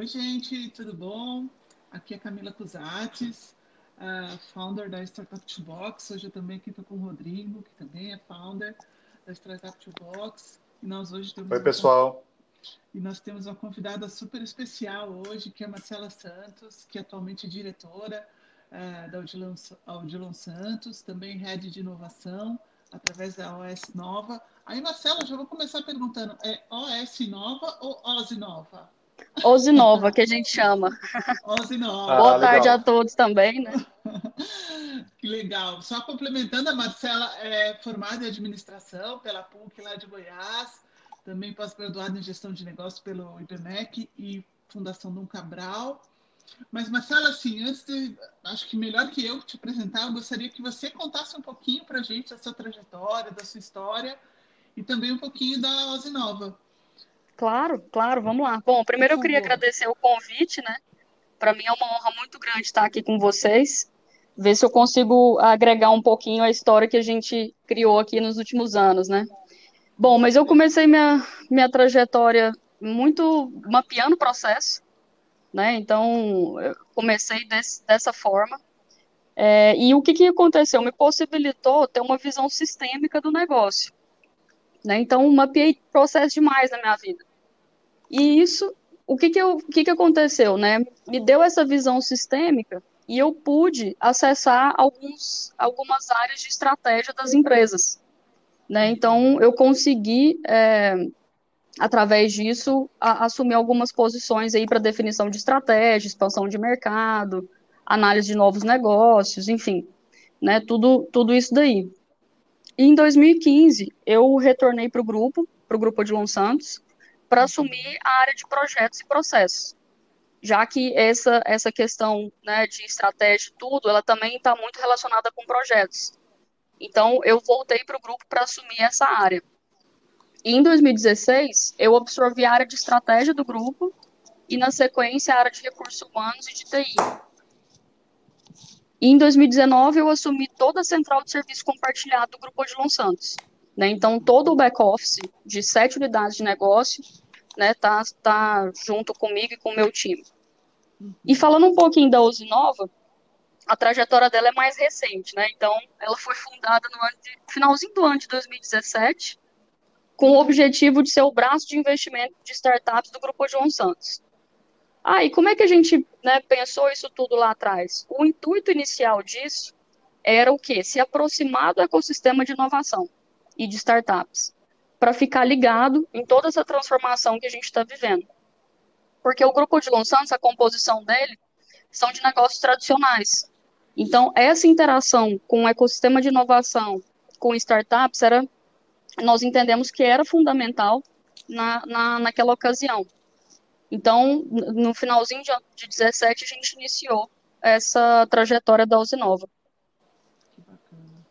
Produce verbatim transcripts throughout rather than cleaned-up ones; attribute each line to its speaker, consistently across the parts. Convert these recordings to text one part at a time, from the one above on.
Speaker 1: Oi, gente, tudo bom? Aqui é Camila Cusates, a founder da Startup Toolbox. Hoje eu também aqui estou com o Rodrigo, que também é founder da Startup Toolbox. E nós hoje temos
Speaker 2: Oi,
Speaker 1: uma, con-
Speaker 2: pessoal.
Speaker 1: e nós temos uma convidada super especial hoje, que é a Marcela Santos, que atualmente é diretora eh, da Odilon, Odilon Santos, também head de inovação, através da O S Nova. Aí, Marcela, já vou começar perguntando, é O S Nova ou Oz Nova?
Speaker 3: Ozinova, que a gente chama.
Speaker 1: Ozzy
Speaker 3: Boa
Speaker 2: Ah,
Speaker 1: Nova.
Speaker 3: tarde a
Speaker 2: legal.
Speaker 3: todos também, né?
Speaker 1: Que legal. Só complementando, a Marcela é formada em administração pela PUC lá de Goiás, também pós-graduada em gestão de negócios pelo IBMEC e Fundação Dom Cabral. Mas, Marcela, assim, antes de, acho que melhor que eu te apresentar, eu gostaria que você contasse um pouquinho para a gente da sua trajetória, da sua história e também um pouquinho da Ozzy Nova,
Speaker 3: Claro, claro, vamos lá. Bom,
Speaker 1: por
Speaker 3: primeiro eu queria
Speaker 1: favor.
Speaker 3: agradecer o convite, né? Para mim é uma honra muito grande estar aqui com vocês, ver se eu consigo agregar um pouquinho a história que a gente criou aqui nos últimos anos, né?
Speaker 1: Com
Speaker 3: Bom, mas eu
Speaker 1: certeza.
Speaker 3: comecei minha, minha trajetória muito mapeando o processo, né? Então, eu comecei desse, dessa forma. É, e o que que aconteceu? Me possibilitou ter uma visão sistêmica do negócio, né? Então, mapeei processo demais na minha vida. E isso, o que que, eu, o que que aconteceu, né? Me deu essa visão sistêmica e eu pude acessar alguns, algumas áreas de estratégia das empresas, né? Então, eu consegui, é, através disso, a, assumir algumas posições aí para definição de estratégia, expansão de mercado, análise de novos negócios, enfim, né? Tudo, tudo isso daí. E em dois mil e quinze, eu retornei para o grupo, para o grupo Odilon Santos, para assumir a área de projetos e processos, já que essa, essa questão, né, de estratégia e tudo, ela também está muito relacionada com projetos. Então, eu voltei para o grupo para assumir essa área. E em dois mil e dezesseis, eu absorvi a área de estratégia do grupo e, na sequência, a área de recursos humanos e de T I. E em dois mil e dezenove, eu assumi toda a central de serviço compartilhado do Grupo Odilon Santos, né? Então, todo o back-office de sete unidades de negócio, né, tá, tá junto comigo e com o meu time. E falando um pouquinho da Usinova, a trajetória dela é mais recente, né? Então, ela foi fundada no ano de, finalzinho do ano de dois mil e dezessete, com o objetivo de ser o braço de investimento de startups do Grupo Odilon Santos. Ah, e como é que a gente, né, pensou isso tudo lá atrás? O intuito inicial disso era o quê? Se aproximar do ecossistema de inovação e de startups, para ficar ligado em toda essa transformação que a gente está vivendo. Porque o Grupo Odilon Santos, a composição dele, são de negócios tradicionais. Então, essa interação com o ecossistema de inovação, com startups, era, nós entendemos que era fundamental na, na, naquela ocasião. Então, no finalzinho de, de dezessete, a gente iniciou essa trajetória da Usinova.
Speaker 1: Que bacana.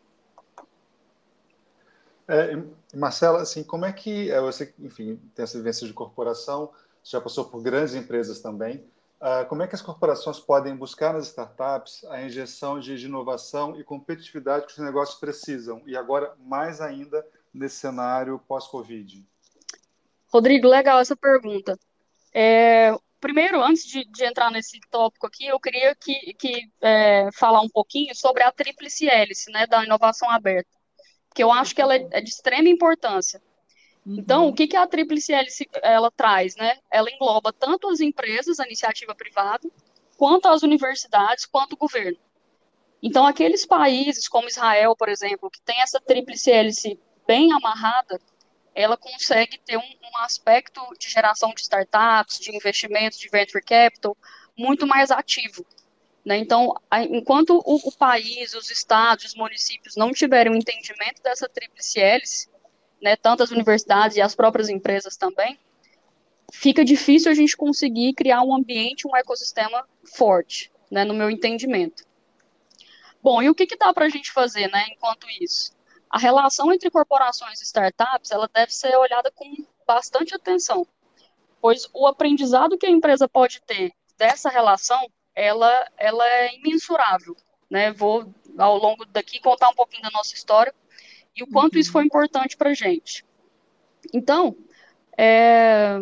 Speaker 2: É, e, Marcela, assim, como é que é, você, enfim, tem essa vivência de corporação, já passou por grandes empresas também. Ah, como é que as corporações podem buscar nas startups a injeção de, de inovação e competitividade que os negócios precisam? E agora, mais ainda, nesse cenário pós-Covid.
Speaker 3: Rodrigo, legal essa pergunta. É, primeiro, antes de, de entrar nesse tópico aqui, eu queria que, que é, falar um pouquinho sobre a tríplice hélice, né, da inovação aberta, que eu
Speaker 1: Por
Speaker 3: acho que ela é,
Speaker 1: favor.
Speaker 3: é de extrema importância. Então, o
Speaker 1: Uhum.
Speaker 3: que, que a tríplice hélice ela traz, né? Ela engloba tanto as empresas, a iniciativa privada, quanto as universidades, quanto o governo. Então, aqueles países como Israel, por exemplo, que tem essa tríplice hélice bem amarrada, ela consegue ter um, um aspecto de geração de startups, de investimentos, de venture capital, muito mais ativo. Né? Então, a, enquanto o, o país, os estados, os municípios não tiverem um entendimento dessa tríplice hélice, né, tanto as universidades e as próprias empresas também, fica difícil a gente conseguir criar um ambiente, um ecossistema forte, né, no meu entendimento. Bom, e o que, que dá para a gente fazer, né, enquanto isso? A relação entre corporações e startups, ela deve ser olhada com bastante atenção, pois o aprendizado que a empresa pode ter dessa relação, ela, ela é imensurável, né? Vou, ao longo daqui, contar um pouquinho da nossa história e o quanto isso foi
Speaker 1: Uhum.
Speaker 3: importante para a gente. Então, é,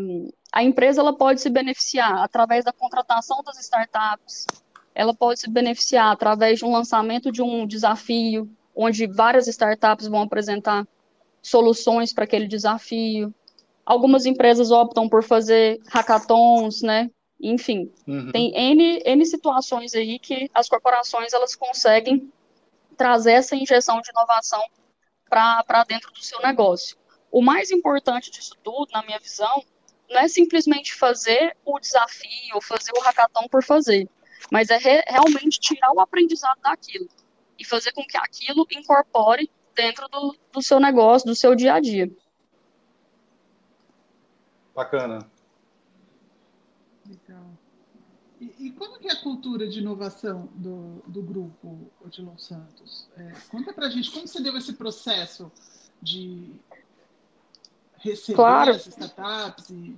Speaker 3: a empresa ela pode se beneficiar através da contratação das startups, ela pode se beneficiar através de um lançamento de um desafio, onde várias startups vão apresentar soluções para aquele desafio. Algumas empresas optam por fazer hackathons, né? Enfim,
Speaker 2: Uhum.
Speaker 3: tem N, N situações aí que as corporações elas conseguem trazer essa injeção de inovação para dentro do seu negócio. O mais importante disso tudo, na minha visão, não é simplesmente fazer o desafio ou fazer o hackathon por fazer, mas é re, realmente tirar o aprendizado daquilo e fazer com que aquilo incorpore dentro do, do seu negócio, do seu dia a dia.
Speaker 2: Bacana.
Speaker 1: Legal. E, e como que é a cultura de inovação do, do grupo Odilon Santos? É, conta pra gente como você deu esse processo de receber
Speaker 3: Claro.
Speaker 1: as startups e...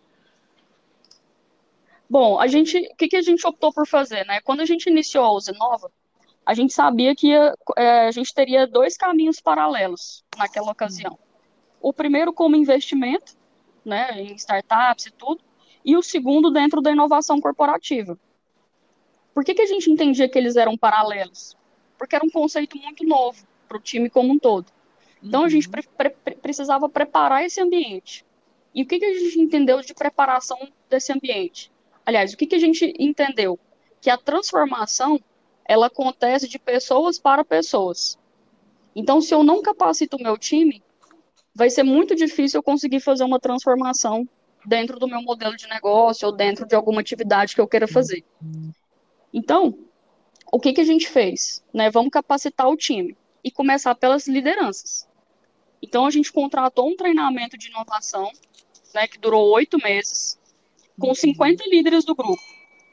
Speaker 3: Bom, a gente, o que, que a gente optou por fazer, né? Quando a gente iniciou a Usinova, a gente sabia que ia, é, a gente teria dois caminhos paralelos naquela ocasião. O primeiro como investimento, né, em startups e tudo, e o segundo dentro da inovação corporativa. Por que, que a gente entendia que eles eram paralelos? Porque era um conceito muito novo para o time como um todo. Então,
Speaker 1: Uhum.
Speaker 3: a gente pre pre precisava preparar esse ambiente. E o que, que a gente entendeu de preparação desse ambiente? Aliás, o que, que a gente entendeu? Que a transformação, ela acontece de pessoas para pessoas. Então, se eu não capacito o meu time, vai ser muito difícil eu conseguir fazer uma transformação dentro do meu modelo de negócio ou dentro de alguma atividade que eu queira fazer. Então, o que, que a gente fez? Né? Vamos capacitar o time e começar pelas lideranças. Então, a gente contratou um treinamento de inovação, né, que durou oito meses, com cinquenta líderes do grupo.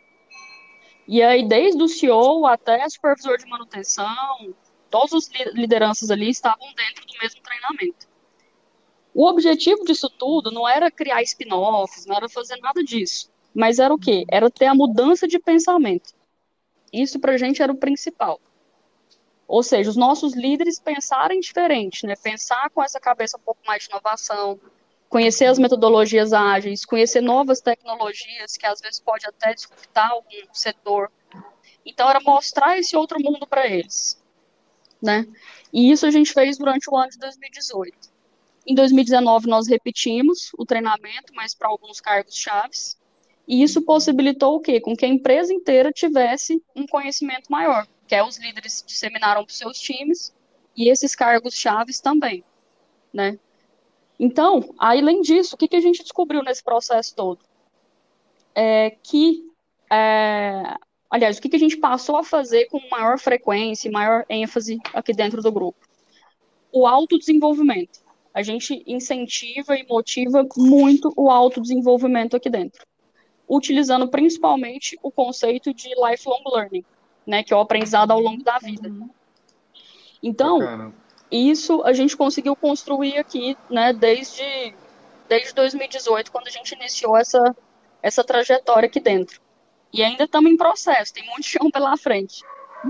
Speaker 3: E aí, desde o C E O até supervisor de manutenção, todas as lideranças ali estavam dentro do mesmo treinamento. O objetivo disso tudo não era criar spin-offs, não era fazer nada disso. Mas era o quê? Era ter a mudança de pensamento. Isso pra gente era o principal. Ou seja, os nossos líderes pensarem diferente, né? Pensar com essa cabeça um pouco mais de inovação, conhecer as metodologias ágeis, conhecer novas tecnologias que às vezes pode até disruptar algum setor. Então era mostrar esse outro mundo para eles, né? E isso a gente fez durante o ano de dois mil e dezoito. Em dois mil e dezenove nós repetimos o treinamento, mas para alguns cargos chaves. E isso possibilitou o quê? Com que a empresa inteira tivesse um conhecimento maior, que é os líderes disseminaram para os seus times e esses cargos chaves também, né? Então, além disso, o que, que a gente descobriu nesse processo todo? É que, é, aliás, o que, que a gente passou a fazer com maior frequência e maior ênfase aqui dentro do grupo? O autodesenvolvimento. A gente incentiva e motiva muito o autodesenvolvimento aqui dentro, utilizando principalmente o conceito de lifelong learning, né, que é o aprendizado ao longo da vida. Então,
Speaker 2: Bacana.
Speaker 3: isso a gente conseguiu construir aqui, né, desde, desde dois mil e dezoito, quando a gente iniciou essa, essa trajetória aqui dentro. E ainda estamos em processo, tem muito chão pela frente.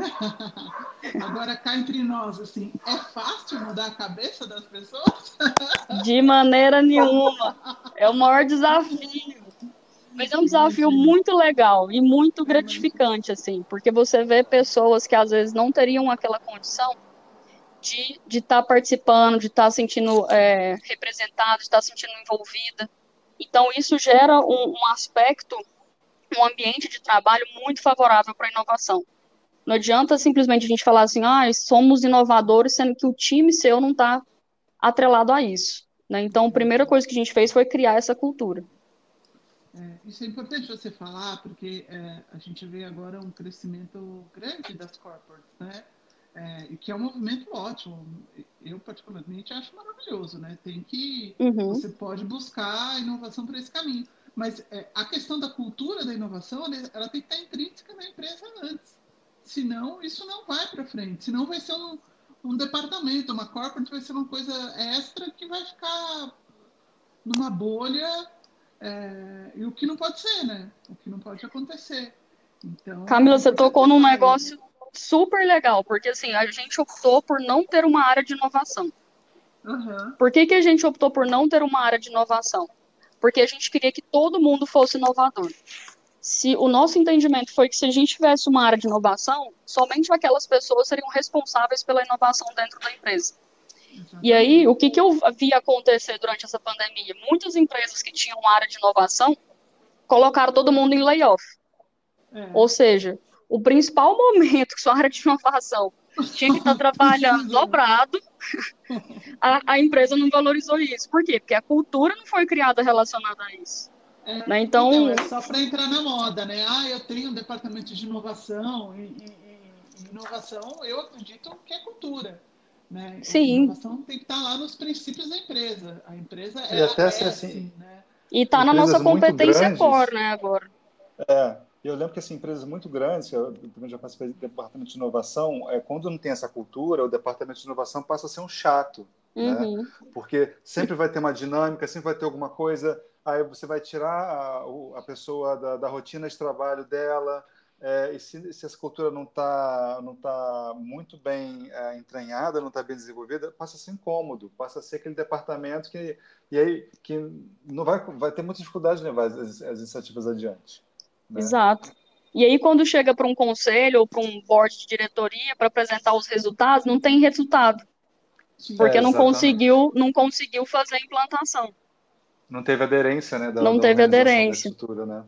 Speaker 1: Agora, cá entre nós, assim, é fácil mudar a cabeça das pessoas?
Speaker 3: De maneira nenhuma. É o maior desafio. Mas é um desafio muito legal e muito gratificante, assim, porque você vê pessoas que às vezes não teriam aquela condição de de estar participando, de estar sentindo é, representada, de estar sentindo envolvida. Então, isso gera um, um aspecto, um ambiente de trabalho muito favorável para a inovação. Não adianta simplesmente a gente falar assim, ah, somos inovadores, sendo que o time seu não está atrelado a isso, né? Então, a primeira coisa que a gente fez foi criar essa cultura.
Speaker 1: É, isso é importante você falar, porque é, a gente vê agora um crescimento grande das corporates, né? É, e que é um movimento ótimo. Eu, particularmente, acho maravilhoso, né? Tem que...
Speaker 3: Uhum.
Speaker 1: Você pode buscar a inovação por esse caminho. Mas é, a questão da cultura da inovação, ela tem que estar intrínseca na empresa antes. Senão, isso não vai para frente. Senão, vai ser um, um departamento, uma corporate vai ser uma coisa extra que vai ficar numa bolha... É, e o que não pode ser, né? O que não pode acontecer. Então,
Speaker 3: Camila,
Speaker 1: é
Speaker 3: você
Speaker 1: importante
Speaker 3: tocou
Speaker 1: você
Speaker 3: num
Speaker 1: falar
Speaker 3: negócio
Speaker 1: isso.
Speaker 3: super legal, porque assim, a gente optou por não ter uma área de inovação.
Speaker 1: Uhum.
Speaker 3: Por que que a gente optou por não ter uma área de inovação? porque a gente queria que todo mundo fosse inovador. Se o nosso entendimento foi que se a gente tivesse uma área de inovação, somente aquelas pessoas seriam responsáveis pela inovação dentro da empresa. E aí, o que, que eu vi acontecer durante essa pandemia? Muitas empresas que tinham área de inovação colocaram todo mundo em layoff. É. Ou seja, o principal momento que sua área de inovação tinha que estar trabalhando dobrado, a, a empresa não valorizou isso. Por quê? Porque a cultura não foi criada relacionada a isso.
Speaker 1: É,
Speaker 3: né? Então,
Speaker 1: então, é só para entrar na moda, né? Ah, eu tenho um departamento de inovação e, e, e inovação, eu acredito que é cultura. Né?
Speaker 3: Sim.
Speaker 1: A inovação tem que estar lá nos princípios da empresa. A empresa
Speaker 2: e
Speaker 1: é,
Speaker 2: até
Speaker 1: é
Speaker 2: assim,
Speaker 1: assim, né?
Speaker 3: E está na nossa competência grandes, core, né, agora.
Speaker 2: É, eu lembro que assim, empresas muito grandes, eu também já participei do departamento de inovação, é, quando não tem essa cultura, o departamento de inovação passa a ser um chato,
Speaker 3: uhum.
Speaker 2: né? Porque sempre vai ter uma dinâmica, sempre vai ter alguma coisa, aí você vai tirar a, a pessoa da, da rotina de trabalho dela, é, e se, se essa cultura não está não tá muito bem é, entranhada, não está bem desenvolvida, passa a ser incômodo, passa a ser aquele departamento que, e aí, que não vai, vai ter muita dificuldade de levar as, as iniciativas adiante. Né?
Speaker 3: Exato. E aí, quando chega para um conselho ou para um board de diretoria para apresentar os resultados, não tem resultado. Porque é, não, conseguiu, não conseguiu fazer a implantação.
Speaker 2: Não teve aderência, né? Da,
Speaker 3: não
Speaker 2: da
Speaker 3: teve aderência.
Speaker 2: Da estrutura, né?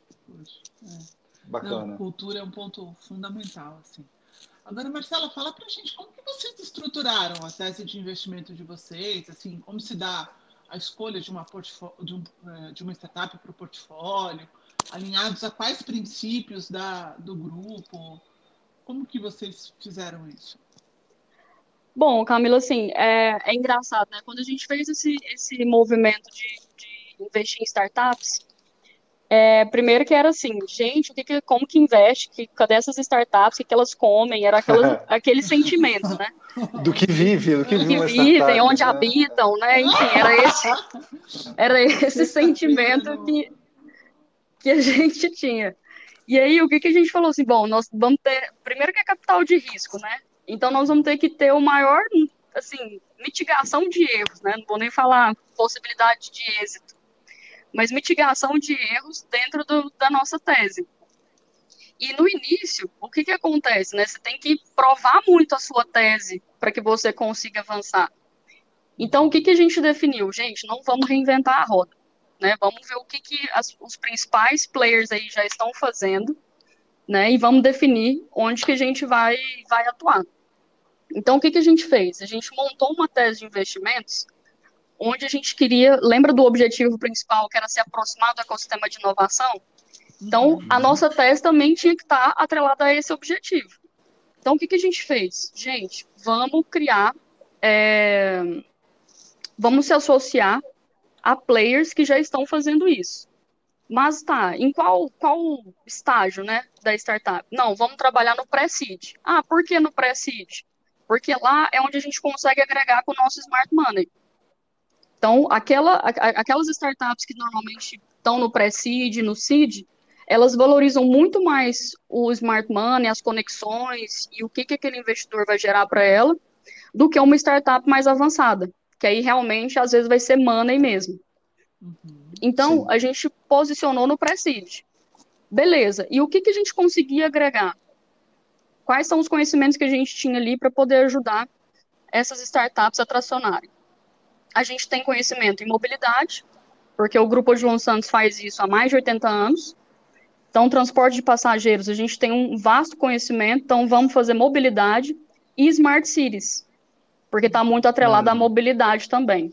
Speaker 1: É.
Speaker 2: Bacana.
Speaker 1: Não, cultura é um ponto fundamental, assim. Agora, Marcela, fala pra gente como que vocês estruturaram a tese de investimento de vocês, assim, como se dá a escolha de uma, de um, de uma startup para o portfólio, alinhados a quais princípios da, do grupo, como que vocês fizeram isso?
Speaker 3: Bom, Camila, assim, é, é engraçado, né? Quando a gente fez esse, esse movimento de, de investir em startups, É, primeiro que era assim, gente, o que que, como que investe? Que, cadê essas startups? O que, que elas comem? Era aquela, aquele sentimento, né?
Speaker 2: Do que vive, do que,
Speaker 3: do
Speaker 2: vive,
Speaker 3: que vivem, onde
Speaker 2: né?
Speaker 3: habitam, né? Enfim, era esse, era esse sentimento que, que a gente tinha. E aí, o que, que a gente falou assim, bom, nós vamos ter, primeiro que é capital de risco, né? Então, nós vamos ter que ter o maior, assim, mitigação de erros, né? Não vou nem falar possibilidade de êxito, mas mitigação de erros dentro do, da nossa tese. E no início, o que, que acontece? Né? Você tem que provar muito a sua tese para que você consiga avançar. Então, o que, que a gente definiu? Gente, não vamos reinventar a roda. Né? Vamos ver o que, que as, os principais players aí já estão fazendo, né? E vamos definir onde que a gente vai, vai atuar. Então, o que, que a gente fez? A gente montou uma tese de investimentos onde a gente queria, lembra do objetivo principal, que era se aproximar do ecossistema de inovação? Então, a nossa tese também tinha que estar atrelada a esse objetivo. Então, o que, que a gente fez? Gente, vamos criar, é, vamos se associar a players que já estão fazendo isso. Mas tá, em qual, qual estágio, né, da startup? Não, vamos trabalhar no pré-seed. Ah, por que no pré-seed? Porque lá é onde a gente consegue agregar com o nosso smart money. Então, aquela, aquelas startups que normalmente estão no pré-seed, no seed, elas valorizam muito mais o smart money, as conexões e o que, que aquele investidor vai gerar para ela, do que uma startup mais avançada, que aí realmente às vezes vai ser money mesmo. Então, Sim. a gente posicionou no pré-seed. Beleza, e o que, que a gente conseguia agregar? Quais são os conhecimentos que a gente tinha ali para poder ajudar essas startups a tracionarem? A gente tem conhecimento em mobilidade, porque o Grupo Odilon Santos faz isso há mais de oitenta anos. Então, transporte de passageiros, a gente tem um vasto conhecimento, então vamos fazer mobilidade e smart cities, porque está muito atrelado à mobilidade também.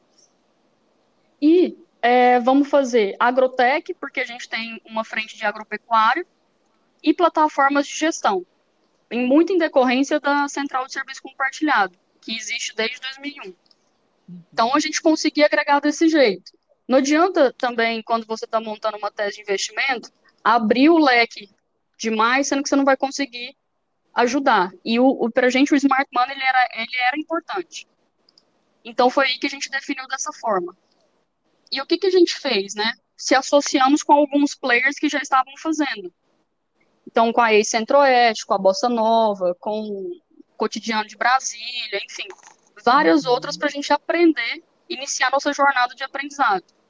Speaker 3: E é, vamos fazer agrotech, porque a gente tem uma frente de agropecuária, e plataformas de gestão, em muito em decorrência da Central de Serviço Compartilhado, que existe desde dois mil e um. Então, a gente conseguia agregar desse jeito. Não adianta também, quando você está montando uma tese de investimento, abrir o leque demais, sendo que você não vai conseguir ajudar. E o, o, para a gente, o Smart Money ele era, ele era importante. Então, foi aí que a gente definiu dessa forma. E o que, que a gente fez, né? Se associamos com alguns players que já estavam fazendo. Então, com a ex-Centro-Oeste, com a Bossa Nova, com o Cotidiano de Brasília, enfim, várias uhum. outras para a gente aprender, iniciar nossa jornada de aprendizado.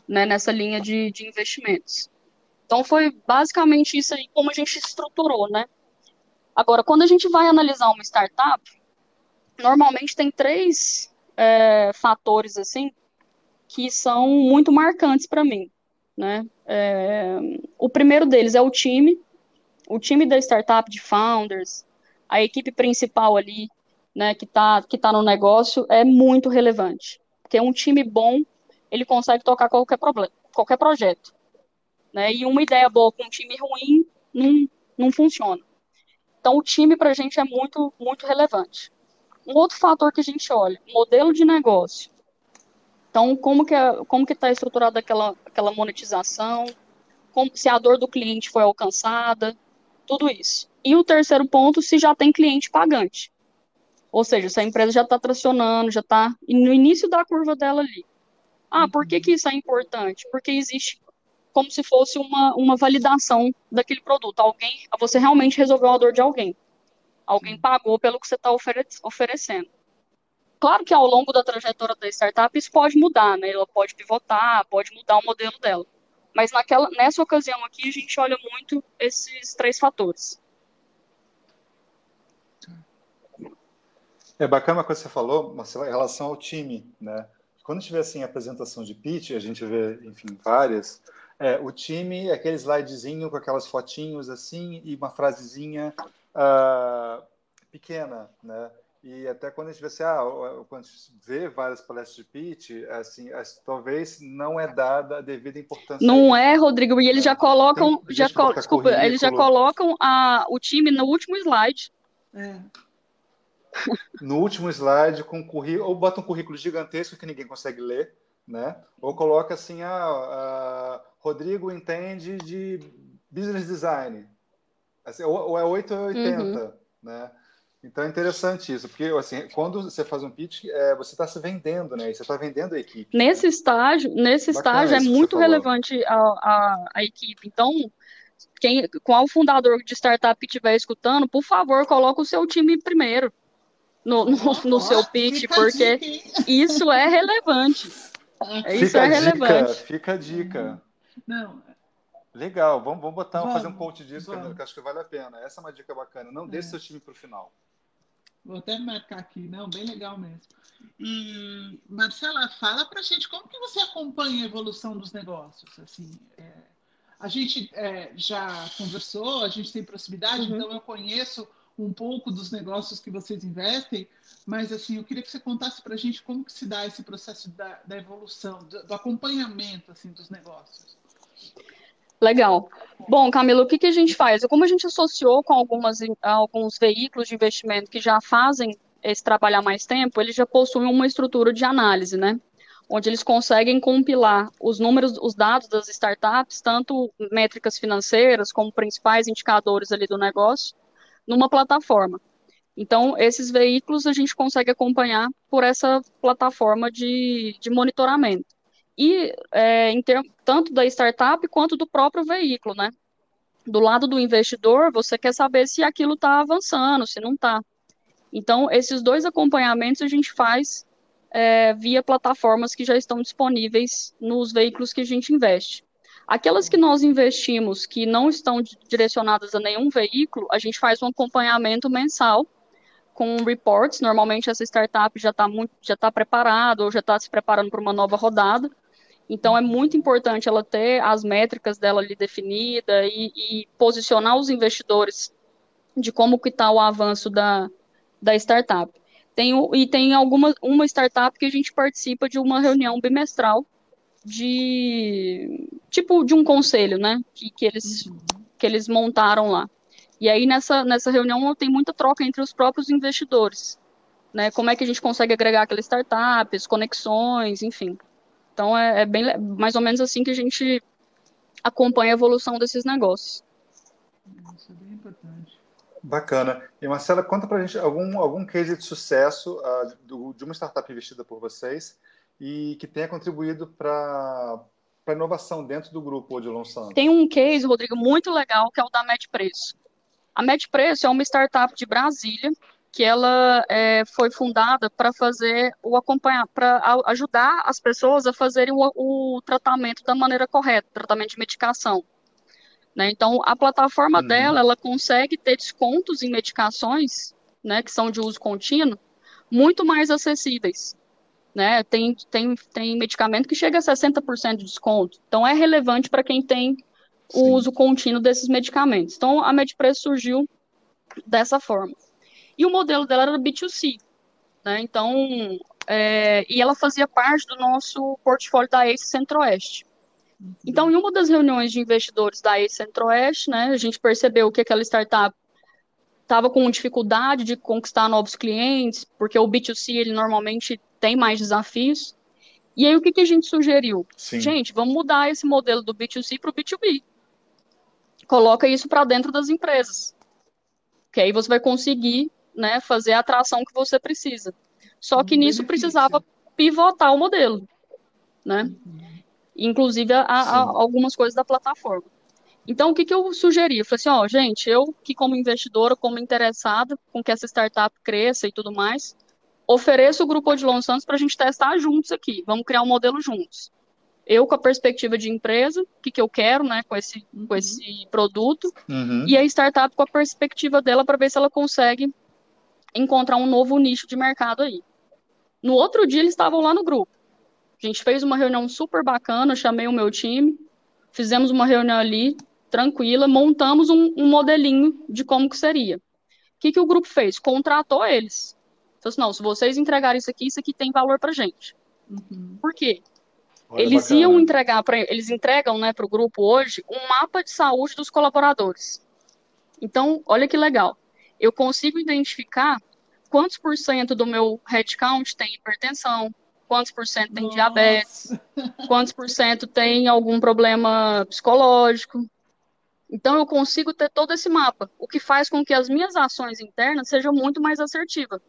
Speaker 3: né, nessa linha de, de investimentos. Então, foi basicamente isso aí como a gente estruturou, né? Agora, quando a gente vai analisar uma startup, normalmente tem três é, fatores, assim, que são muito marcantes para mim, né? É, o primeiro deles é o time, o time da startup, de founders, a equipe principal ali, né, que está que tá no negócio, é muito relevante. Porque um time bom, ele consegue tocar qualquer problema, qualquer projeto, né? E uma ideia boa com um time ruim não, não funciona. Então, o time para a gente é muito, muito relevante. Um outro fator que a gente olha, modelo de negócio. Então, como que é, como que está estruturada aquela, aquela monetização, como, se a dor do cliente foi alcançada, tudo isso. E o terceiro ponto, se já tem cliente pagante. Ou seja, se a empresa já está tracionando, já está no início da curva dela ali. Ah, por que que isso é importante? Porque existe como se fosse uma, uma validação daquele produto. Alguém, você realmente resolveu a dor de alguém. Alguém pagou pelo que você está ofere oferecendo. Claro que ao longo da trajetória da startup isso pode mudar, né? Ela pode pivotar, pode mudar o modelo dela. Mas naquela, nessa ocasião aqui, a gente olha muito esses três fatores.
Speaker 2: É bacana a coisa que você falou, Marcelo, em relação ao time, né? Quando tiver assim a apresentação de pitch, a gente vê, enfim, várias. É, o time é aquele slidezinho com aquelas fotinhos assim e uma frasezinha uh, pequena, né? E até quando a gente vê assim, ah, quando a gente vê várias palestras de pitch, assim, talvez não é dada a devida importância a
Speaker 3: Não
Speaker 2: isso.
Speaker 3: é, Rodrigo, e eles
Speaker 2: Né?
Speaker 3: já colocam,
Speaker 2: Tem
Speaker 3: já
Speaker 2: gente que bota
Speaker 3: desculpa, eles já
Speaker 2: currículo.
Speaker 3: colocam a, o time no último slide.
Speaker 1: É.
Speaker 2: No último slide, com currículo, ou bota um currículo gigantesco que ninguém consegue ler, né? Ou coloca assim, ah, ah, Rodrigo entende de business design. Assim, ou, ou é oito ou é oitenta, uhum. Né? Então é interessante isso, porque assim, quando você faz um pitch, é, você está se vendendo, né? E você está vendendo a equipe.
Speaker 3: Nesse
Speaker 2: né?
Speaker 3: estágio, nesse
Speaker 2: Bacana
Speaker 3: estágio é muito relevante a, a, a equipe. Então, quem, qual fundador de startup que estiver escutando, por favor, coloque o seu time primeiro no, no, oh, no oh, seu pitch, porque dica, isso é relevante. Isso
Speaker 2: fica
Speaker 3: é
Speaker 2: a dica,
Speaker 3: relevante.
Speaker 2: Fica a dica.
Speaker 1: Não.
Speaker 2: Legal, vamos, vamos botar,
Speaker 1: vamos,
Speaker 2: fazer um coach disso,
Speaker 1: vamos.
Speaker 2: que eu acho que vale a pena. Essa é uma dica bacana. Não é. Deixe seu time para o final.
Speaker 1: Vou até marcar aqui, não, bem legal mesmo. E, Marcela, fala para a gente como que você acompanha a evolução dos negócios. Assim, é, a gente é, já conversou, a gente tem proximidade, uhum. Então eu conheço um pouco dos negócios que vocês investem, mas assim, eu queria que você contasse para a gente como que se dá esse processo da, da evolução, do, do acompanhamento assim, dos negócios.
Speaker 3: Legal. Bom, Camila, o que, que a gente faz? Como a gente associou com algumas, alguns veículos de investimento que já fazem esse trabalho há mais tempo, eles já possuem uma estrutura de análise, né? Onde eles conseguem compilar os números, os dados das startups, tanto métricas financeiras como principais indicadores ali do negócio, numa plataforma. Então, esses veículos a gente consegue acompanhar por essa plataforma de, de monitoramento. E é, em termos tanto da startup quanto do próprio veículo, né? Do lado do investidor, você quer saber se aquilo está avançando, se não está. Então, esses dois acompanhamentos a gente faz é, via plataformas que já estão disponíveis nos veículos que a gente investe. Aquelas que nós investimos que não estão direcionadas a nenhum veículo, a gente faz um acompanhamento mensal com reports. Normalmente essa startup já está muito, já está preparada ou já está se preparando para uma nova rodada. Então, é muito importante ela ter as métricas dela ali definida e, e posicionar os investidores de como que está o avanço da, da startup. Tem, e tem alguma, uma startup que a gente participa de uma reunião bimestral de, tipo, de um conselho, né, que, que, eles, que eles montaram lá. E aí, nessa, nessa reunião, tem muita troca entre os próprios investidores, né, como é que a gente consegue agregar aquelas startups, conexões, enfim. Então, é, é bem, mais ou menos assim que a gente acompanha a evolução desses negócios.
Speaker 1: Isso é bem importante.
Speaker 2: Bacana. E, Marcela, conta pra gente algum, algum case de sucesso uh, do, de uma startup investida por vocês e que tenha contribuído para a inovação dentro do grupo Odilon Santos.
Speaker 3: Tem um case, Rodrigo, muito legal, que é o da Medpreço. A Medpreço é uma startup de Brasília, que ela é, foi fundada para fazer o acompanhar, para ajudar as pessoas a fazerem o, o tratamento da maneira correta, tratamento de medicação. Né? Então, a plataforma
Speaker 2: Uhum.
Speaker 3: dela, ela consegue ter descontos em medicações, né, que são de uso contínuo, muito mais acessíveis. Né? Tem, tem, tem medicamento que chega a sessenta por cento de desconto. Então, é relevante para quem tem o
Speaker 2: Sim.
Speaker 3: uso contínuo desses medicamentos. Então, a MedPreço surgiu dessa forma. E o modelo dela era B dois C. Né? Então, é, e ela fazia parte do nosso portfólio da ACE Centro-Oeste. Então, em uma das reuniões de investidores da ACE Centro-Oeste, né, a gente percebeu que aquela startup estava com dificuldade de conquistar novos clientes, porque o B dois C, ele normalmente tem mais desafios. E aí, o que, que a gente sugeriu?
Speaker 2: Sim.
Speaker 3: Gente, vamos mudar esse modelo do B dois C para o B dois B. Coloca isso para dentro das empresas. Que aí você vai conseguir, né, fazer a atração que você precisa. Só que
Speaker 1: Um
Speaker 3: nisso
Speaker 1: benefício.
Speaker 3: precisava pivotar o modelo, né? Inclusive a, a, algumas coisas da plataforma. Então, o que, que eu sugeri? Eu falei assim, ó, gente, eu que como investidora, como interessada com que essa startup cresça e tudo mais, ofereço o Grupo Odilon Santos para a gente testar juntos aqui. Vamos criar um modelo juntos. Eu com a perspectiva de empresa, o que, que eu quero, né, com esse,
Speaker 1: Uhum.
Speaker 3: com esse produto,
Speaker 2: Uhum.
Speaker 3: e a startup com a perspectiva dela para ver se ela consegue encontrar um novo nicho de mercado aí. No outro dia, eles estavam lá no grupo. A gente fez uma reunião super bacana, chamei o meu time, fizemos uma reunião ali, tranquila, montamos um, um modelinho de como que seria. O que, que o grupo fez? Contratou eles. Falou assim, não, se vocês entregarem isso aqui, isso aqui tem valor pra gente.
Speaker 1: Uhum.
Speaker 3: Por quê?
Speaker 2: Olha,
Speaker 3: Eles
Speaker 2: bacana.
Speaker 3: iam entregar, pra, eles entregam, né, para o grupo hoje um mapa de saúde dos colaboradores. Então, olha que legal. Eu consigo identificar quantos por cento do meu headcount tem hipertensão, quantos por cento tem
Speaker 1: Nossa.
Speaker 3: diabetes, quantos por cento tem algum problema psicológico. Então, eu consigo ter todo esse mapa, o que faz com que as minhas ações internas sejam muito mais assertivas.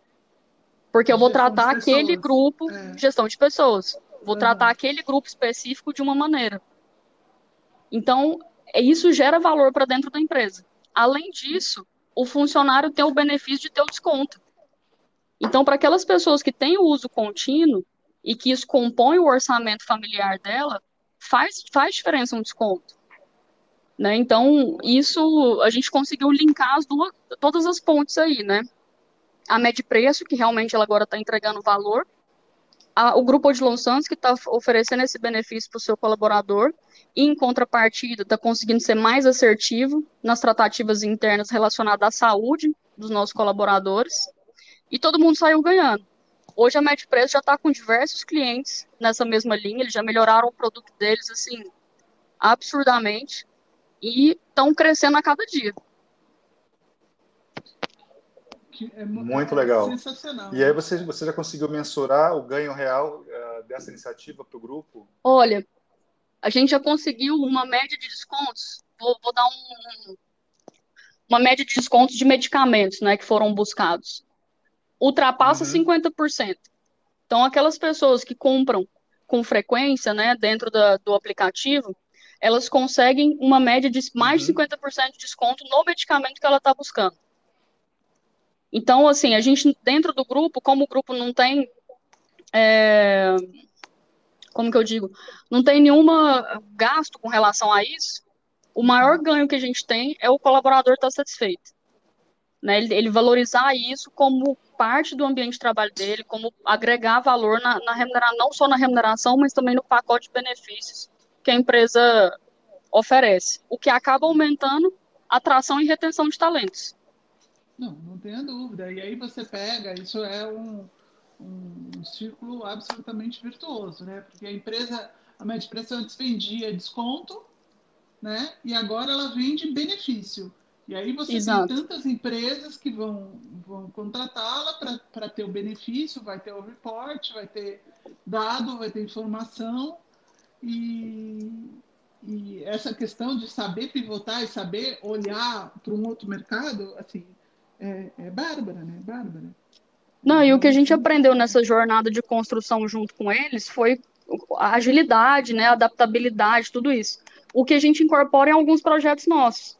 Speaker 3: Porque eu vou
Speaker 1: Gestão de
Speaker 3: tratar aquele
Speaker 1: pessoas.
Speaker 3: grupo,
Speaker 1: É.
Speaker 3: gestão de pessoas, vou
Speaker 1: Uhum.
Speaker 3: tratar aquele grupo específico de uma maneira. Então, isso gera valor para dentro da empresa. Além disso, o funcionário tem o benefício de ter o desconto. Então, para aquelas pessoas que têm o uso contínuo e que isso compõe o orçamento familiar dela, faz, faz diferença um desconto. Né? Então, isso a gente conseguiu linkar as duas, todas as pontes aí, né? A Medpreço, que realmente ela agora está entregando valor, a, o Grupo Odilon Santos, que está oferecendo esse benefício para o seu colaborador, e em contrapartida está conseguindo ser mais assertivo nas tratativas internas relacionadas à saúde dos nossos colaboradores, e todo mundo saiu ganhando. Hoje a Medpreço já está com diversos clientes nessa mesma linha, eles já melhoraram o produto deles, assim, absurdamente, e estão crescendo a cada dia.
Speaker 1: Que é,
Speaker 2: Muito
Speaker 1: é
Speaker 2: legal.
Speaker 1: Sensacional.
Speaker 2: E aí você, você já conseguiu mensurar o ganho real uh, dessa iniciativa para o grupo?
Speaker 3: Olha, a gente já conseguiu uma média de descontos, vou, vou dar um, uma média de descontos de medicamentos, né, que foram buscados. Ultrapassa
Speaker 2: Uhum.
Speaker 3: cinquenta por cento. Então, aquelas pessoas que compram com frequência, né, dentro da, do aplicativo, elas conseguem uma média de mais de
Speaker 2: Uhum.
Speaker 3: cinquenta por cento de desconto no medicamento que ela está buscando. Então, assim, a gente, dentro do grupo, como o grupo não tem, é, como que eu digo, não tem nenhuma gasto com relação a isso, o maior ganho que a gente tem é o colaborador estar satisfeito. Né? Ele, ele valorizar isso como parte do ambiente de trabalho dele, como agregar valor na, na remuneração, não só na remuneração, mas também no pacote de benefícios que a empresa oferece, o que acaba aumentando a atração e retenção de talentos.
Speaker 1: Não, não tenha dúvida. E aí você pega, isso é um, um círculo absolutamente virtuoso, né? Porque a empresa, a Medpreço antes vendia desconto, né? E agora ela vende benefício. E aí você
Speaker 3: Exato.
Speaker 1: tem tantas empresas que vão, vão contratá-la para ter o benefício, vai ter o report, vai ter dado, vai ter informação. E, e essa questão de saber pivotar e saber olhar para um outro mercado, assim, é, é bárbara, né? Bárbara.
Speaker 3: Não,
Speaker 1: É
Speaker 3: e o que a gente
Speaker 1: realmente muito
Speaker 3: aprendeu
Speaker 1: legal.
Speaker 3: nessa jornada de construção junto com eles foi a agilidade, né, a adaptabilidade, tudo isso. O que a gente incorpora em alguns projetos nossos.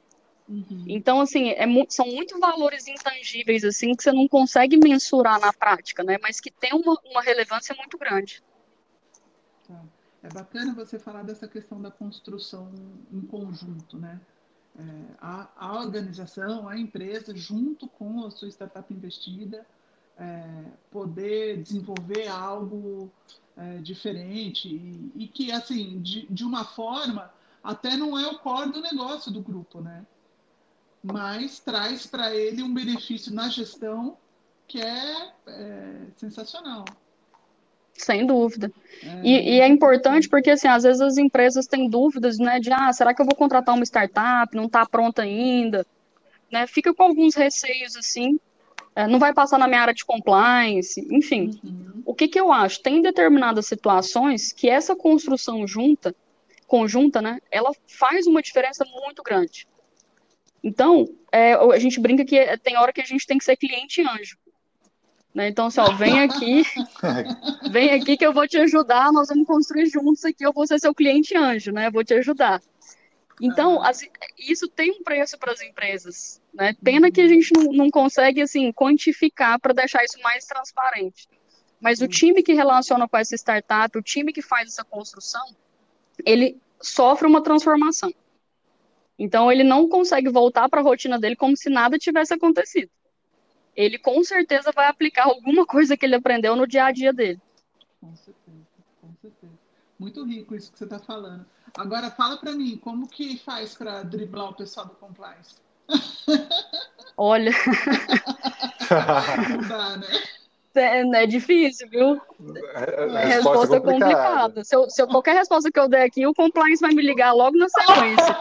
Speaker 1: Uhum.
Speaker 3: Então, assim, é mu- são muitos valores intangíveis, assim, que você não consegue mensurar na prática, né? Mas que tem uma, uma relevância muito grande.
Speaker 1: Tá. É bacana você falar dessa questão da construção em conjunto, né? É, a, a organização, a empresa, junto com a sua startup investida, é, poder desenvolver algo é, diferente e, e que, assim, de, de uma forma, até não é o core do negócio do grupo, né? Mas traz para ele um benefício na gestão que é, é sensacional.
Speaker 3: Sem dúvida.
Speaker 1: É
Speaker 3: E, e é
Speaker 1: muito
Speaker 3: importante
Speaker 1: interessante.
Speaker 3: porque, assim, às vezes as empresas têm dúvidas, né, de, ah, será que eu vou contratar uma startup? Não está pronta ainda, né? Fica com alguns receios, assim, é, não vai passar na minha área de compliance, enfim.
Speaker 1: Uhum.
Speaker 3: O que que eu acho? Tem determinadas situações que essa construção junta, conjunta, né, ela faz uma diferença muito grande. Então, é, a gente brinca que tem hora que a gente tem que ser cliente anjo, né? Então, assim, ó, vem aqui, vem aqui que eu vou te ajudar, nós vamos construir juntos aqui, eu vou ser seu cliente anjo, né? Eu vou te ajudar. Então,
Speaker 1: Aham.
Speaker 3: as- isso tem um preço para as empresas, né? Pena que a
Speaker 1: Uhum.
Speaker 3: gente não, não consegue, assim, quantificar para deixar isso mais transparente. Mas o time
Speaker 1: Putz.
Speaker 3: que relaciona com essa startup, o time que faz essa construção, ele sofre uma transformação. Então, ele não consegue voltar para a rotina dele como se nada tivesse acontecido. Ele com certeza vai aplicar alguma coisa que ele aprendeu no dia a dia dele.
Speaker 1: Com certeza, com certeza. Muito rico isso que você está falando. Agora fala para mim, como que faz para driblar o pessoal do compliance?
Speaker 3: Olha,
Speaker 1: Não dá, né?
Speaker 3: é, é difícil, viu?
Speaker 2: A
Speaker 3: É
Speaker 2: resposta é
Speaker 3: resposta
Speaker 2: complicada.
Speaker 3: complicada. Se, eu, se eu, qualquer resposta que eu der aqui, o compliance vai me ligar logo na sequência.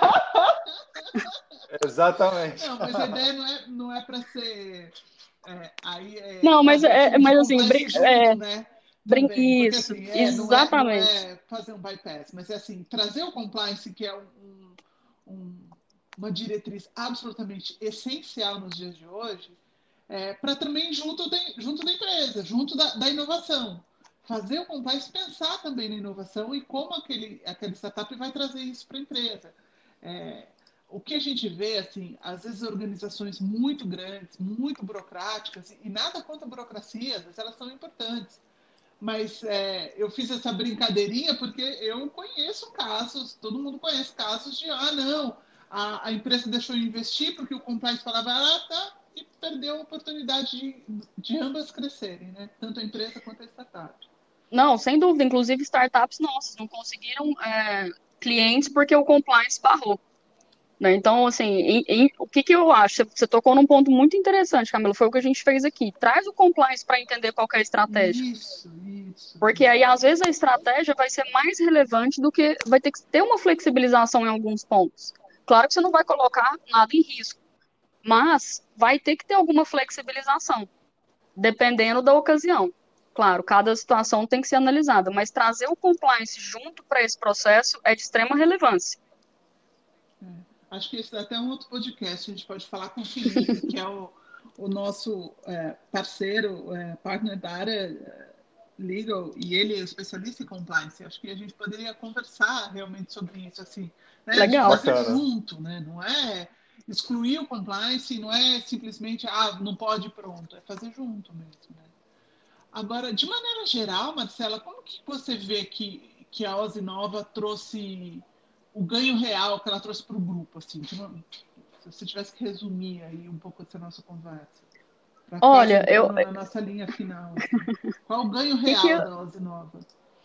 Speaker 2: Exatamente.
Speaker 1: Não, mas a ideia não é, não é para ser é, aí é,
Speaker 3: Não, mas,
Speaker 1: fazer
Speaker 3: é,
Speaker 1: time de
Speaker 3: mas assim, brin-
Speaker 1: compliance
Speaker 3: é,
Speaker 1: junto, né?
Speaker 3: brin-
Speaker 1: Também, porque
Speaker 3: isso,
Speaker 1: assim, é, não é, não
Speaker 3: exatamente.
Speaker 1: é fazer um bypass, mas é assim, trazer o compliance, que é um, um- um- uma diretriz absolutamente essencial nos dias de hoje, é, para também junto, de, junto da empresa, junto da, da inovação. Fazer o compliance pensar também na inovação e como aquele, aquele startup vai trazer isso para a empresa. É, o que a gente vê, assim, às vezes organizações muito grandes, muito burocráticas, e nada contra a burocracia, às vezes elas são importantes. Mas é, eu fiz essa brincadeirinha porque eu conheço casos, todo mundo conhece casos de, ah, não, a, a empresa deixou de investir porque o compliance falava, ah, tá, e perdeu a oportunidade de, de ambas crescerem, né? Tanto a empresa quanto a startup.
Speaker 3: Não, sem dúvida. Inclusive, startups nossas não conseguiram é, clientes porque o compliance barrou. Né? Então, assim, em- em- o que, que eu acho? Você, você tocou num ponto muito interessante, Camila, foi o que a gente fez aqui. Traz o compliance para entender qual que é a estratégia.
Speaker 1: Isso, isso,
Speaker 3: Porque aí,
Speaker 1: isso.
Speaker 3: às vezes, a estratégia vai ser mais relevante do que vai ter que ter uma flexibilização em alguns pontos. Claro que você não vai colocar nada em risco, mas vai ter que ter alguma flexibilização, dependendo da ocasião. Claro, cada situação tem que ser analisada, mas trazer o compliance junto para esse processo é de extrema relevância.
Speaker 1: É. Acho que esse é até um outro podcast, a gente pode falar com o Felipe, que é o, o nosso é, parceiro, é, partner da área é, legal, e ele é especialista em compliance. Acho que a gente poderia conversar realmente sobre isso, assim, né? De
Speaker 3: Legal.
Speaker 1: fazer
Speaker 2: Bacana.
Speaker 1: junto, né? Não é excluir o compliance, não é simplesmente, ah, não pode, pronto, é fazer junto mesmo, né? Agora, de maneira geral, Marcela, como que você vê que, que a Ozzy Nova trouxe o ganho real que ela trouxe para o grupo, assim, uma, se você tivesse que resumir aí um pouco essa nossa conversa, para quase
Speaker 3: Olha, eu,
Speaker 1: entrando na nossa linha final, assim. Qual o ganho
Speaker 3: que que
Speaker 1: real da Ozzy Nova?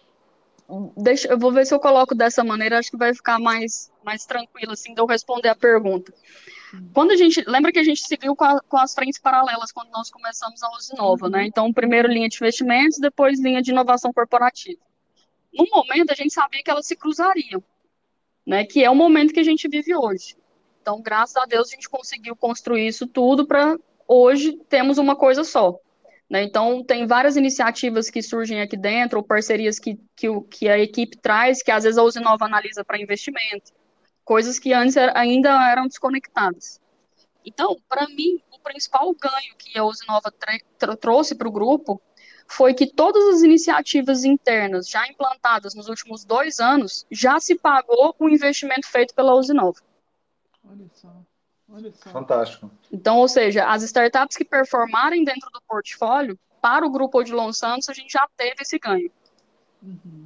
Speaker 3: deixa, eu vou ver se eu coloco dessa maneira, acho que vai ficar mais, mais tranquilo, assim, de eu responder a pergunta.
Speaker 1: Hum.
Speaker 3: Quando a gente, lembra que a gente seguiu com, a, com as frentes paralelas quando nós começamos a Usinova, né?
Speaker 1: Uhum,
Speaker 3: Então, primeiro
Speaker 1: uhum,
Speaker 3: linha de investimentos, depois linha de inovação corporativa. No momento, a gente sabia que elas se cruzariam, né? Que é o momento que a gente vive hoje. Então, graças a Deus, a gente conseguiu construir isso tudo para hoje temos uma coisa só. Né? Então, tem várias iniciativas que surgem aqui dentro, ou parcerias que, que, o, que a equipe traz, que às vezes a Usinova analisa para investimento, coisas que antes era, ainda eram desconectadas. Então, para mim, o principal ganho que a Usinova trouxe para o grupo foi que todas as iniciativas internas já implantadas nos últimos dois anos já se pagou o investimento feito pela Usinova.
Speaker 1: olha só. Olha só.
Speaker 2: Fantástico.
Speaker 3: Então, ou seja, as startups que performarem dentro do portfólio, para o Grupo Odilon Santos, a gente já teve esse ganho.
Speaker 1: Uhum.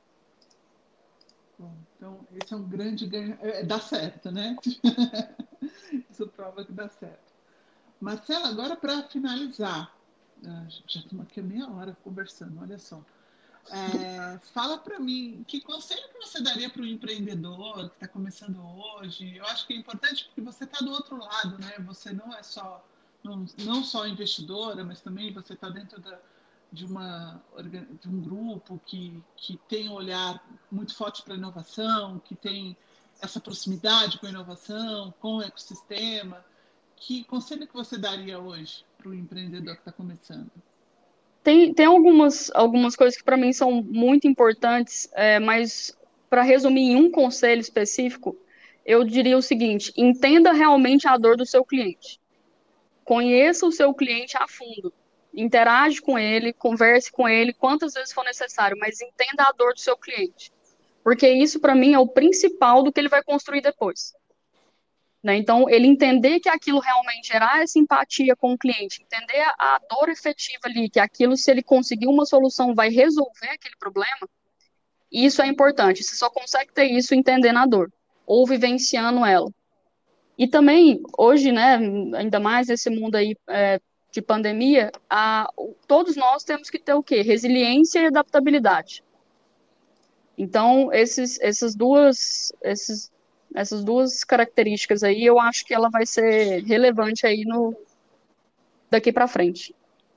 Speaker 1: Bom, então, esse é um grande ganho. É, dá certo, né? Isso prova que dá certo. Marcela, agora para finalizar, já estamos aqui meia hora conversando, olha só. É, fala para mim, que conselho que você daria para o empreendedor que está começando hoje? Eu acho que é importante porque você está do outro lado, né? Você não é só não, não só investidora, mas também você está dentro da, de, uma, de um grupo que, que tem um olhar muito forte para a inovação, que tem essa proximidade com a inovação, com o ecossistema. Que conselho que você daria hoje para o empreendedor que está começando?
Speaker 3: Tem, tem algumas, algumas coisas que para mim são muito importantes, é, mas para resumir em um conselho específico, eu diria o seguinte: entenda realmente a dor do seu cliente. Conheça o seu cliente a fundo. Interage com ele, converse com ele quantas vezes for necessário, mas entenda a dor do seu cliente. Porque isso, para mim, é o principal do que ele vai construir depois. Né? Então, ele entender que aquilo realmente gerar essa empatia com o cliente, entender a, a dor efetiva ali, que aquilo, se ele conseguir uma solução, vai resolver aquele problema, isso é importante. Você só consegue ter isso entendendo a dor, ou vivenciando ela. E também, hoje, né, ainda mais nesse mundo aí é, de pandemia, a, todos nós temos que ter o quê? Resiliência e adaptabilidade. Então, esses, essas duas, esses, essas duas características aí, eu acho que ela vai ser relevante aí no daqui para frente.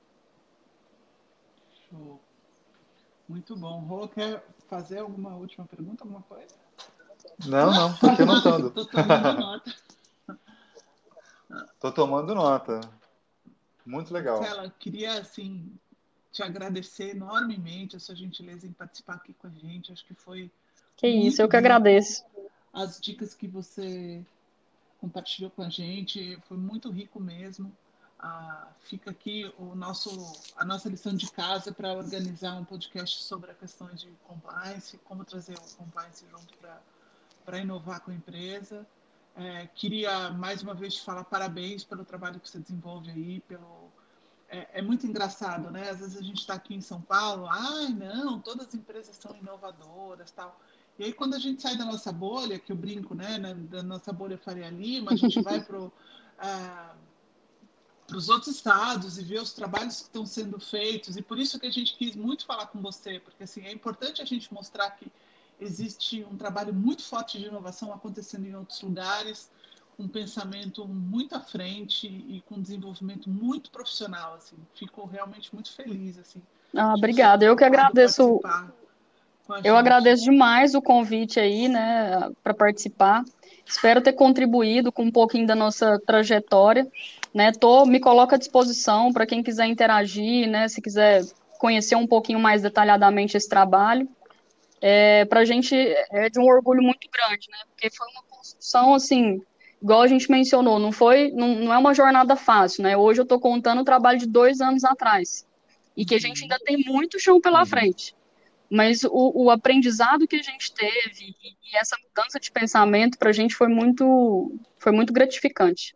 Speaker 1: Show. Muito bom. Rô, quer fazer alguma última pergunta, alguma coisa?
Speaker 2: Não, não, estou aqui anotando.
Speaker 1: Estou tomando nota.
Speaker 2: Estou tomando nota. Muito legal.
Speaker 1: Marcela, eu queria, assim, te agradecer enormemente a sua gentileza em participar aqui com a gente. Acho que foi
Speaker 3: Que isso,
Speaker 1: muito
Speaker 3: eu que
Speaker 1: rico.
Speaker 3: agradeço.
Speaker 1: As dicas que você compartilhou com a gente foi muito rico mesmo. Ah, fica aqui o nosso, a nossa lição de casa para organizar um podcast sobre a questão de compliance, como trazer o compliance junto para inovar com a empresa. É, queria mais uma vez te falar parabéns pelo trabalho que você desenvolve aí, pelo é, é muito engraçado, né? Às vezes a gente está aqui em São Paulo, ai, não, todas as empresas são inovadoras, tal. E aí quando a gente sai da nossa bolha, que eu brinco, né, da nossa bolha Faria Lima, a gente vai para ah, os outros estados e ver os trabalhos que estão sendo feitos. E por isso que a gente quis muito falar com você, porque assim é importante a gente mostrar que existe um trabalho muito forte de inovação acontecendo em outros lugares, um pensamento muito à frente e com desenvolvimento muito profissional, assim. Fico realmente muito feliz, assim,
Speaker 3: Ah,
Speaker 1: de você
Speaker 3: obrigada.
Speaker 1: ter
Speaker 3: Eu que
Speaker 1: topado
Speaker 3: agradeço.
Speaker 1: participar com a
Speaker 3: Eu
Speaker 1: gente.
Speaker 3: agradeço demais o convite aí, né, para participar. Espero ter contribuído com um pouquinho da nossa trajetória, né? Tô, me coloco à disposição para quem quiser interagir, né? Se quiser conhecer um pouquinho mais detalhadamente esse trabalho. É, para a gente é de um orgulho muito grande, né? Porque foi uma construção assim, igual a gente mencionou, não foi, não, não é uma jornada fácil, né? Hoje eu estou contando o trabalho de dois anos atrás e que a gente ainda tem muito chão pela
Speaker 2: Uhum.
Speaker 3: frente. Mas o, o aprendizado que a gente teve e, e essa mudança de pensamento para a gente foi muito, foi muito gratificante.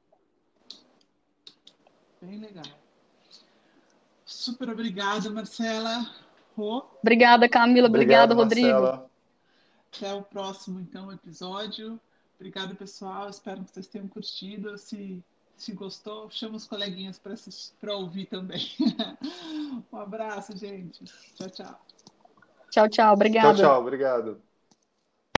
Speaker 1: Bem legal. Super obrigada, Marcela. Rô.
Speaker 3: Obrigada, Camila. Obrigada,
Speaker 2: Obrigado,
Speaker 3: Rodrigo.
Speaker 2: Marcela.
Speaker 1: Até o próximo, então, episódio. Obrigado, pessoal. Espero que vocês tenham curtido. Se, se gostou, chama os coleguinhas para ouvir também. Um abraço, gente. Tchau, tchau.
Speaker 3: Tchau, tchau.
Speaker 2: Tchau,
Speaker 3: Obrigada.
Speaker 2: tchau. Obrigado.